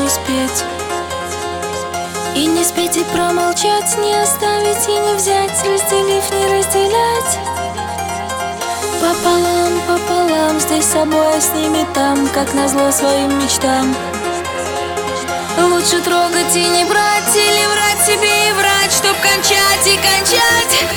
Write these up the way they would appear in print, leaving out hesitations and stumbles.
не спеть. И не спеть, и промолчать, не оставить и не взять, разделив, не разделять. Пополам, пополам, здесь с собой, а с ними там, как назло своим мечтам. Лучше трогать и не брать, или врать себе и врать, чтоб кончать и кончать.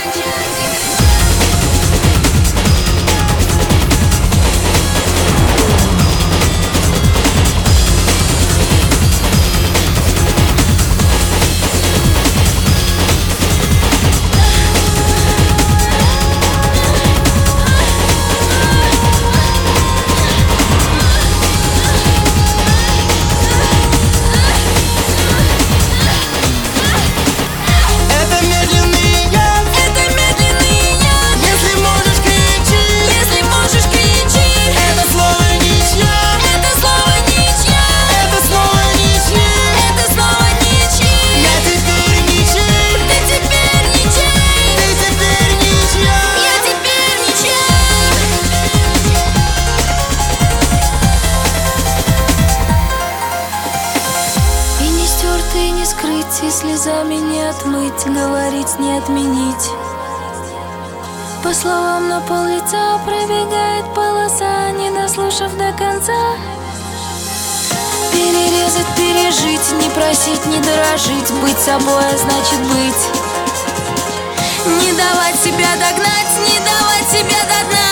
И не скрыть, и слезами не отмыть, говорить не отменить. По словам на пол лица пробегает полоса, не дослушав до конца. Перерезать, пережить, не просить, не дорожить, быть собой, а значит быть. Не давать себя догнать, не давать себя до дна.